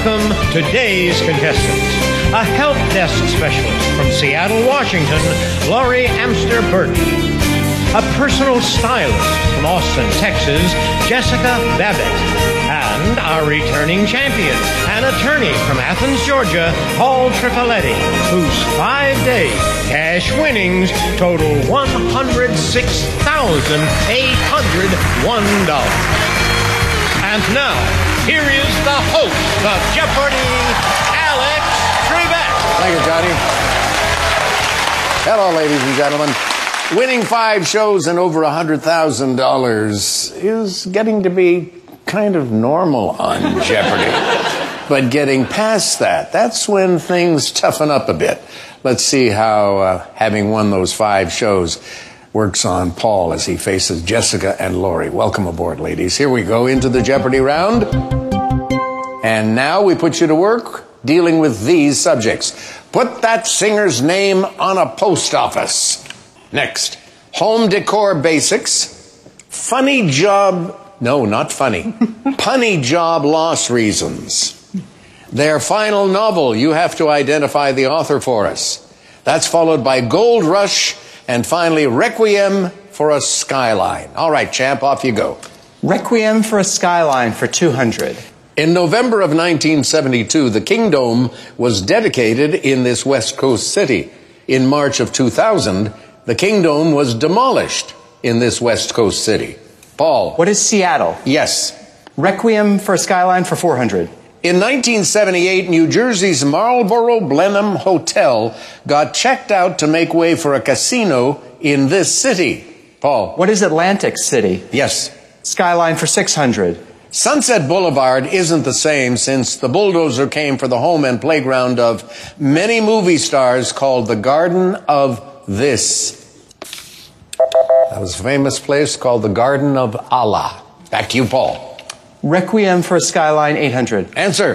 welcome today's contestants. A help desk specialist from Seattle, Washington, Laurie Amster Burton. A personal stylist from Austin, Texas, Jessica Babbitt. And our returning champion, an attorney from Athens, Georgia, Paul Tripoletti, whose 5-day cash winnings total $106,801. And now, here is the host of Jeopardy, Alex Trebek. Thank you, Johnny. Hello, ladies and gentlemen. Winning 5 shows and over $100,000 is getting to be kind of normal on Jeopardy. But getting past that, that's when things toughen up a bit. Let's see how having won those 5 shows works on Paul as he faces Jessica and Laurie. Welcome aboard, ladies. Here we go into the Jeopardy round. And now we put you to work dealing with these subjects. Put that singer's name on a post office. Next, home decor basics, funny job, no, not funny, punny job loss reasons. Their final novel, you have to identify the author for us. That's followed by Gold Rush, and finally, Requiem for a Skyline. All right, champ, off you go. Requiem for a Skyline for 200. In November of 1972, the Kingdome was dedicated in this West Coast city. In March of 2000, the Kingdome was demolished in this West Coast city. Paul. What is Seattle? Yes. Requiem for a Skyline for 400. In 1978, New Jersey's Marlboro Blenheim Hotel got checked out to make way for a casino in this city. Paul. What is Atlantic City? Yes. Skyline for 600. Sunset Boulevard isn't the same since the bulldozer came for the home and playground of many movie stars called the Garden of This. That was a famous place called the Garden of Allah. Back to you, Paul. Requiem for a Skyline, 800. Answer.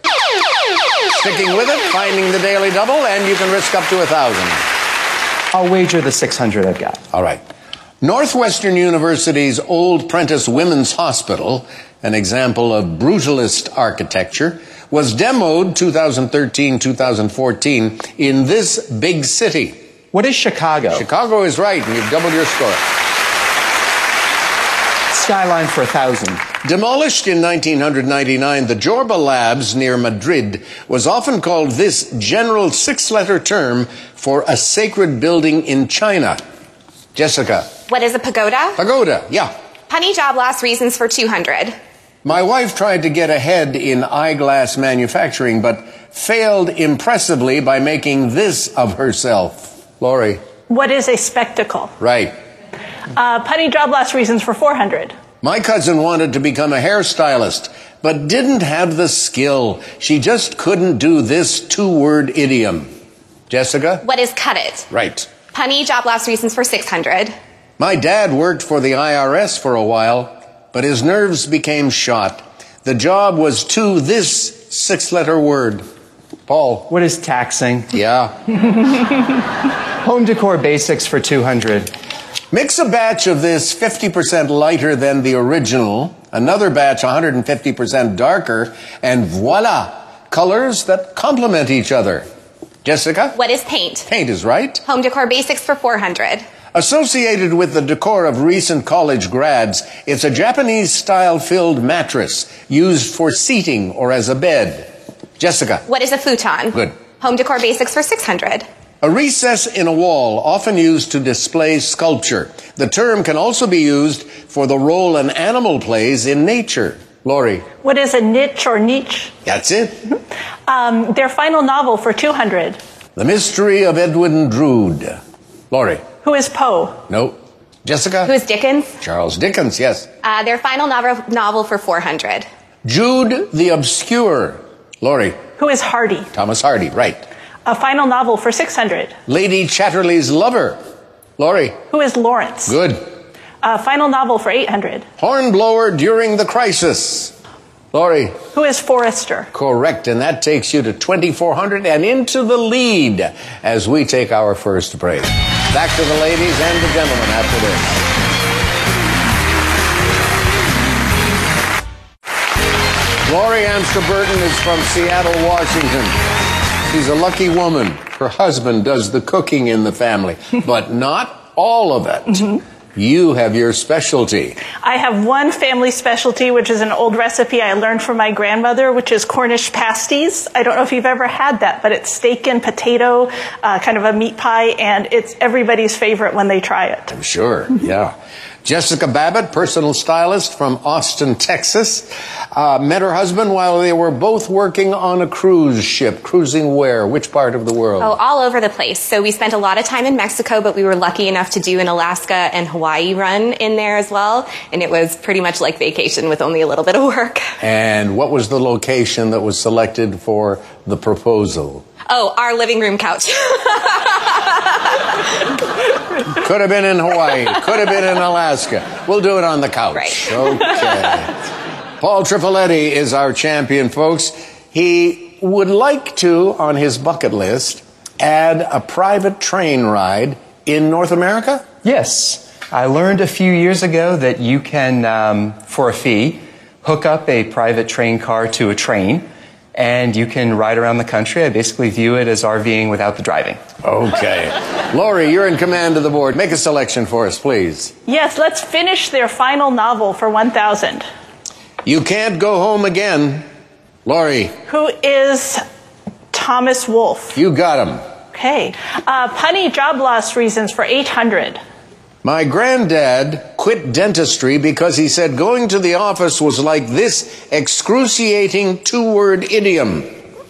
Sticking with it, finding the daily double, and you can risk up to 1,000. I'll wager the 600 I've got. All right. Northwestern University's Old Prentice Women's Hospital, an example of brutalist architecture, was demoed 2013-2014 in this big city. What is Chicago? Chicago is right, and you've doubled your score. Skyline for 1,000. Demolished in 1999, the Jorba Labs near Madrid was often called this general 6-letter term for a sacred building in China. Jessica. What is a pagoda? Pagoda, yeah. Punny job loss reasons for 200. My wife tried to get ahead in eyeglass manufacturing, but failed impressively by making this of herself. Laurie. What is a spectacle? Right. Punny job loss reasons for 400. My cousin wanted to become a hairstylist, but didn't have the skill. She just couldn't do this 2-word idiom. Jessica? What is cut it? Right. Punny job loss reasons for 600. My dad worked for the IRS for a while, but his nerves became shot. The job was to this 6-letter word. Paul. What is taxing? Yeah. Home decor basics for 200. Mix a batch of this 50% lighter than the original, another batch 150% darker, and voila, colors that complement each other. Jessica? What is paint? Paint is right. Home decor basics for 400. Associated with the decor of recent college grads, it's a Japanese-style filled mattress used for seating or as a bed. Jessica? What is a futon? Good. Home decor basics for 600. A recess in a wall, often used to display sculpture. The term can also be used for the role an animal plays in nature. Laurie. What is a niche or niche? That's it. Their final novel for 200. The Mystery of Edwin Drood. Laurie. Who is Poe? No. Jessica. Who is Dickens? Charles Dickens, yes. Their final novel for 400. Jude the Obscure. Laurie. Who is Hardy? Thomas Hardy, right. A final novel for 600. Lady Chatterley's Lover. Laurie. Who is Lawrence? Good. A final novel for 800. Hornblower During the Crisis. Laurie. Who is Forrester? Correct, and that takes you to 2,400 and into the lead as we take our first break. Back to the ladies and the gentlemen after this. Laurie Amster Burton is from Seattle, Washington. She's a lucky woman. Her husband does the cooking in the family, but not all of it. You have your specialty. I have one family specialty, which is an old recipe I learned from my grandmother, which is Cornish pasties. I don't know if you've ever had that, but it's steak and potato, kind of a meat pie, and it's everybody's favorite when they try it. I'm sure, yeah. Jessica Babbitt, personal stylist from Austin, Texas, met her husband while they were both working on a cruise ship. Cruising where? Which part of the world? Oh, all over the place. So we spent a lot of time in Mexico, but we were lucky enough to do an Alaska and Hawaii run in there as well. And it was pretty much like vacation with only a little bit of work. And what was the location that was selected for the proposal? Oh, our living room couch. Could have been in Hawaii. Could have been in Alaska. We'll do it on the couch. Right. Okay. Paul Trifoletti is our champion, folks. He would like to, on his bucket list, add a private train ride in North America? Yes. I learned a few years ago that you can, for a fee, hook up a private train car to a train, and you can ride around the country. I basically view it as RVing without the driving. Okay. Laurie, you're in command of the board. Make a selection for us, please. Yes, let's finish their final novel for 1,000. You Can't Go Home Again. Laurie. Who is Thomas Wolfe? You got him. Okay. Punny Job Loss Reasons for 800. My granddad quit dentistry because he said going to the office was like this excruciating two-word idiom.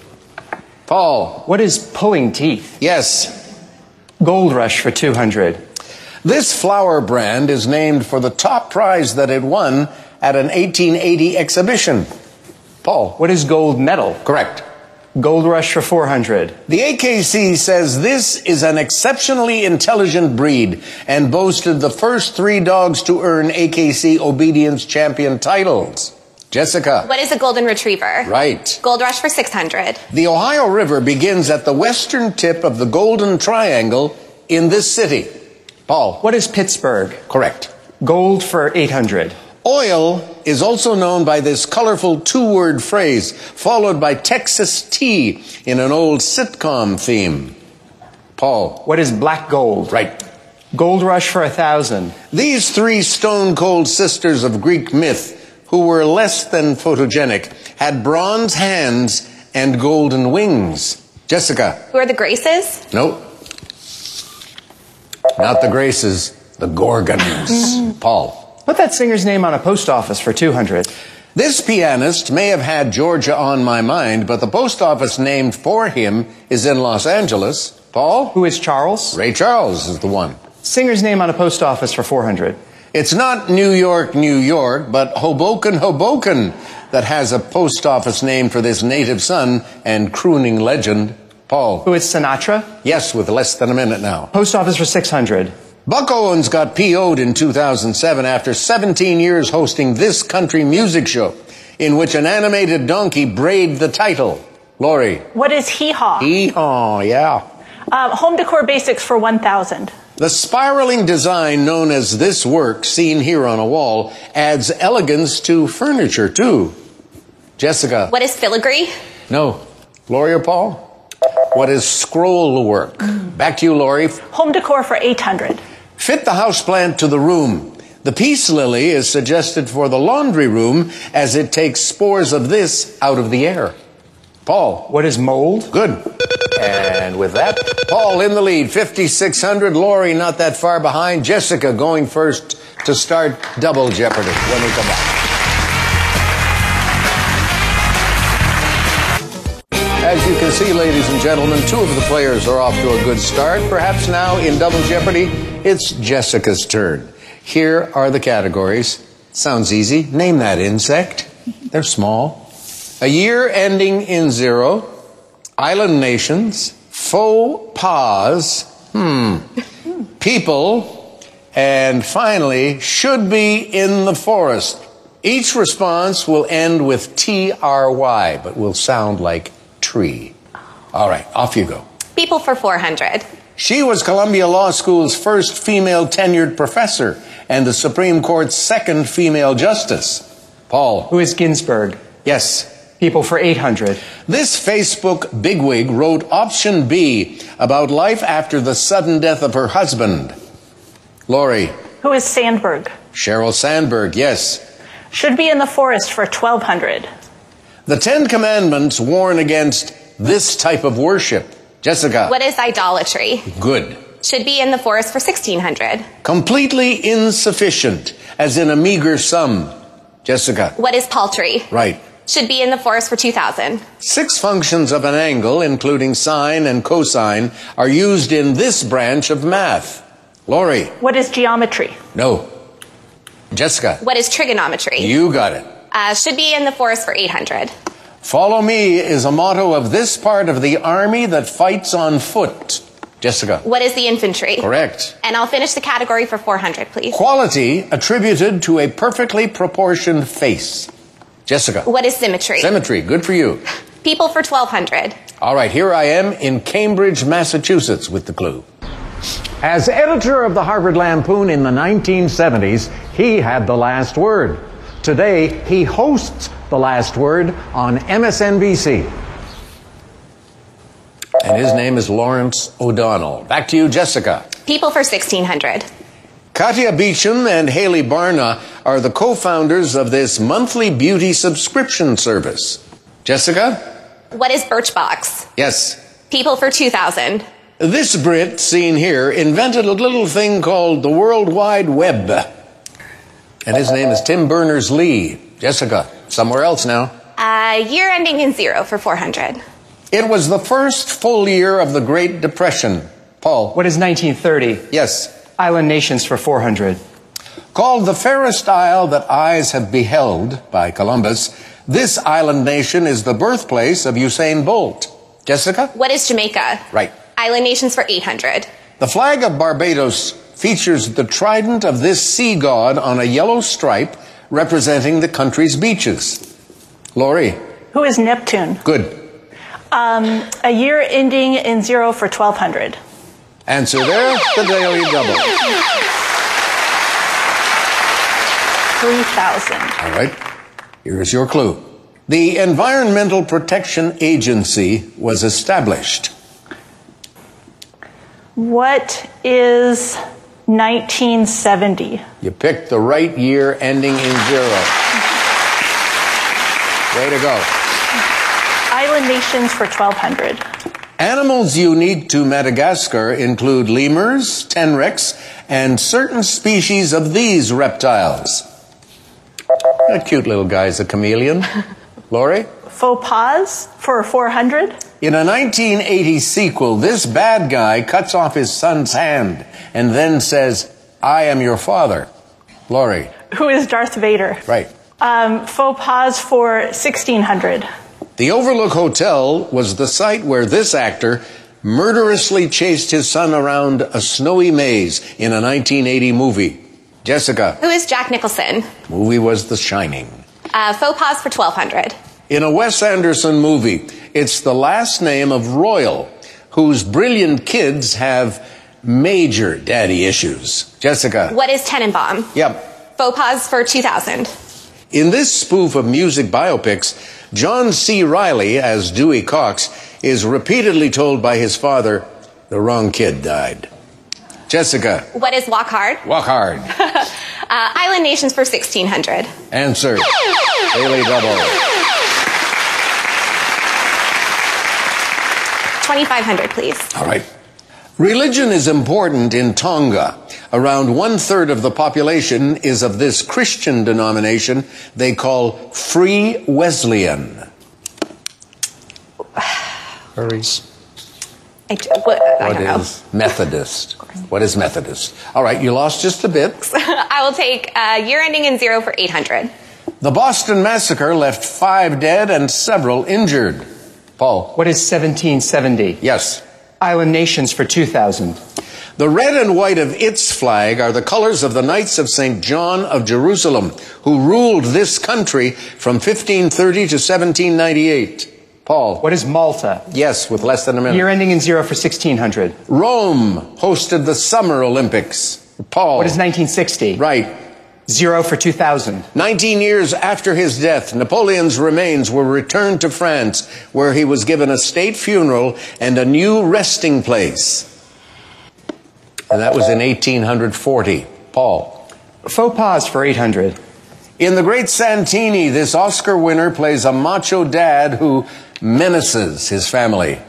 Paul. What is pulling teeth? Yes. Gold Rush for 200. This flower brand is named for the top prize that it won at an 1880 exhibition. Paul. What is gold medal? Correct. Gold Rush for 400. The AKC says this is an exceptionally intelligent breed and boasted the first 3 dogs to earn AKC Obedience Champion titles. Jessica. What is a golden retriever? Right. Gold Rush for 600. The Ohio River begins at the western tip of the Golden Triangle in this city. Paul. What is Pittsburgh? Correct. Gold for 800. Oil is also known by this colorful two-word phrase, followed by Texas tea in an old sitcom theme. Paul. What is black gold? Right. Gold Rush for 1,000. These 3 stone-cold sisters of Greek myth, who were less than photogenic, had bronze hands and golden wings. Jessica. Who are the Graces? Nope. Not the Graces, the Gorgons. Paul. Put that singer's name on a post office for 200. This pianist may have had Georgia on my mind, but the post office named for him is in Los Angeles. Paul? Who is Charles? Ray Charles is the one. Singer's name on a post office for 400. It's not New York, New York, but Hoboken, Hoboken that has a post office named for this native son and crooning legend. Paul. Who is Sinatra? Yes, with less than a minute now. Post office for 600. Buck Owens got PO'd in 2007 after 17 years hosting this country music show in which an animated donkey brayed the title. Laurie. What is hee-haw? Hee-haw, yeah. Home decor basics for 1,000. The spiraling design known as this work, seen here on a wall, adds elegance to furniture, too. Jessica. What is filigree? No. Laurie or Paul? What is scroll work? Back to you, Laurie. Home decor for 800. Fit the houseplant to the room. The peace lily is suggested for the laundry room as it takes spores of this out of the air. Paul. What is mold? Good. And with that, Paul in the lead, 5,600. Laurie not that far behind. Jessica going first to start Double Jeopardy when we come back. As you can see, ladies and gentlemen, 2 of the players are off to a good start. Perhaps now in Double Jeopardy, it's Jessica's turn. Here are the categories. Sounds easy. Name that insect. They're small. A year ending in 0. Island nations. Faux pas. People. And finally, should be in the forest. Each response will end with TRY, but will sound like tree. All right, off you go. People for 400. She was Columbia Law School's first female tenured professor and the Supreme Court's second female justice. Paul. Who is Ginsburg? Yes. People for 800. This Facebook bigwig wrote option B about life after the sudden death of her husband. Lori. Who is Sandberg? Sheryl Sandberg, yes. Should be in the forest for 1200. The Ten Commandments warn against this type of worship. Jessica. What is idolatry? Good. Should be in the forest for 1600. Completely insufficient, as in a meager sum. Jessica. What is paltry? Right. Should be in the forest for 2000. 6 functions of an angle, including sine and cosine, are used in this branch of math. Lori. What is geometry? No. Jessica. What is trigonometry? You got it. Should be in the forest for 800. Follow me is a motto of this part of the army that fights on foot. Jessica. What is the infantry? Correct. And I'll finish the category for 400, please. Quality attributed to a perfectly proportioned face. Jessica. What is symmetry? Symmetry. Good for you. People for 1200. All right, here I am in Cambridge, Massachusetts with the clue. As editor of the Harvard Lampoon in the 1970s, he had the last word. Today, he hosts The Last Word on MSNBC. And his name is Lawrence O'Donnell. Back to you, Jessica. People for 1600. Katya Beecham and Haley Barna are the co-founders of this monthly beauty subscription service. Jessica? What is Birchbox? Yes. People for 2000. This Brit, seen here, invented a little thing called the World Wide Web. And his name is Tim Berners-Lee. Jessica, somewhere else now. Year ending in 0 for 400. It was the first full year of the Great Depression. Paul. What is 1930? Yes. Island nations for 400. Called the fairest isle that eyes have beheld by Columbus, this island nation is the birthplace of Usain Bolt. Jessica? What is Jamaica? Right. Island nations for 800. The flag of Barbados features the trident of this sea god on a yellow stripe representing the country's beaches. Lori? Who is Neptune? Good. A year ending in 0 for 1200. Answer there, the Daily Double. 3000. All right, here's your clue. The Environmental Protection Agency was established. What is 1970? You picked the right year ending in 0. Way to go. Island nations for 1200. Animals unique to Madagascar include lemurs, tenrecs, and certain species of these reptiles. That cute little guy's a chameleon. Lori? Faux pas for 400. In a 1980 sequel, this bad guy cuts off his son's hand and then says, "I am your father." Lori? Who is Darth Vader? Right. Faux pas for 1600. The Overlook Hotel was the site where this actor murderously chased his son around a snowy maze in a 1980 movie. Jessica? Who is Jack Nicholson? Movie was The Shining. Faux pas for 1200. In a Wes Anderson movie, it's the last name of Royal, whose brilliant kids have major daddy issues. Jessica? What is Tenenbaum? Yep. Faux pas for 2000. In this spoof of music biopics, John C. Reilly, as Dewey Cox, is repeatedly told by his father, the wrong kid died. Jessica? What is Walk Hard? Walk hard. Island nations for 1600. Answer. Daily Double. 2500, please. All right. Religion is important in Tonga. Around 1/3 of the population is of this Christian denomination they call Free Wesleyan. Hurry. I don't know. Methodist? What is Methodist? All right, you lost just a bit. I will take year ending in 0 for 800. The Boston Massacre left 5 dead and several injured. Paul? What is 1770? Yes. Island nations for 2000. The red and white of its flag are the colors of the Knights of St. John of Jerusalem, who ruled this country from 1530 to 1798. Paul? What is Malta? Yes, with less than a minute. Year ending in 0 for 1600. Rome hosted the Summer Olympics. Paul? What is 1960? Right. 0 for 2000. 19 years after his death, Napoleon's remains were returned to France, where he was given a state funeral and a new resting place. And that was in 1840. Paul. Faux pas for 800. In The Great Santini, this Oscar winner plays a macho dad who menaces his family.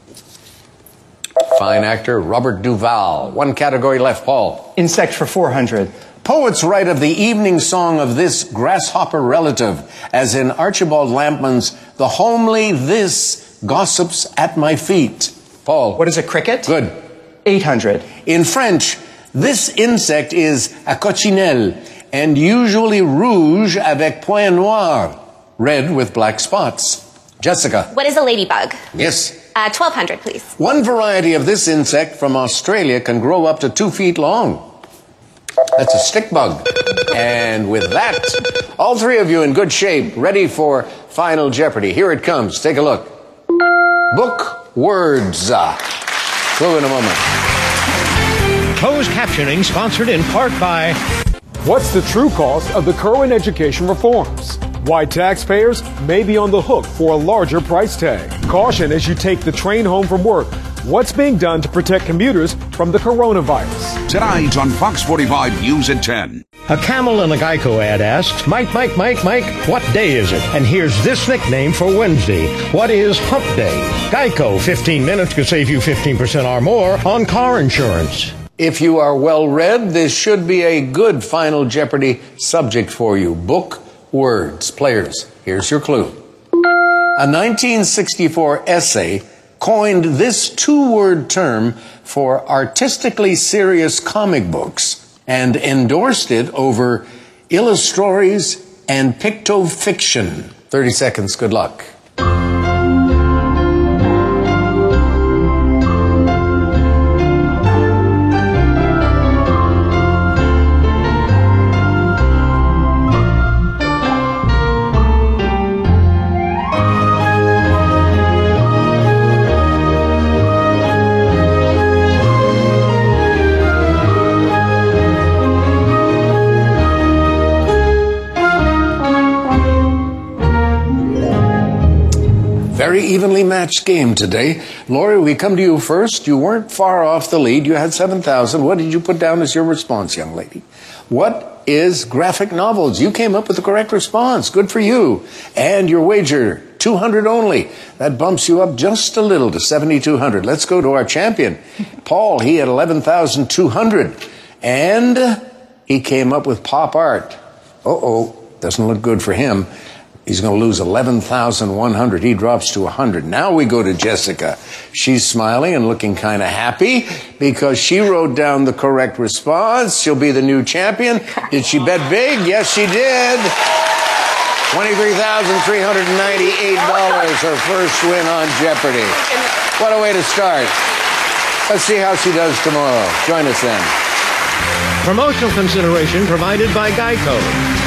Fine actor Robert Duvall. One category left, Paul. Insect for 400. Poets write of the evening song of this grasshopper relative, as in Archibald Lampman's The Homely This Gossips at My Feet. Paul. What is a cricket? Good. 800. In French, this insect is a coccinelle, and usually rouge avec point noir, red with black spots. Jessica. What is a ladybug? Yes. 1200, please. One variety of this insect from Australia can grow up to 2 feet long. That's a stick bug. And with that, all three of you in good shape, ready for Final Jeopardy. Here it comes. Take a look. Book words. Clue in a moment. Closed captioning sponsored in part by... What's the true cost of the current education reforms? Why taxpayers may be on the hook for a larger price tag. Caution as you take the train home from work. What's being done to protect commuters from the coronavirus? Tonight on Fox 45 News at 10. A camel in a Geico ad asks, Mike, what day is it? And here's this nickname for Wednesday. What is Hump Day? Geico, 15 minutes could save you 15% or more on car insurance. If you are well read, this should be a good Final Jeopardy subject for you. Book words. Players, here's your clue. A 1964 essay coined this two-word term for artistically serious comic books and endorsed it over illustories and pictofiction. 30 seconds, good luck. Very evenly matched game today. Lori, we come to you first. You weren't far off the lead. You had 7,000. What did you put down as your response, young lady? What is graphic novels? You came up with the correct response. Good for you. And your wager, 200 only. That bumps you up just a little to 7,200. Let's go to our champion. Paul, he had 11,200. And he came up with pop art. Doesn't look good for him. He's going to lose 11,100. He drops to 100. Now we go to Jessica. She's smiling and looking kind of happy because she wrote down the correct response. She'll be the new champion. Did she bet big? Yes, she did. $23,398. Her first win on Jeopardy. What a way to start. Let's see how she does tomorrow. Join us then. Promotional consideration provided by Geico.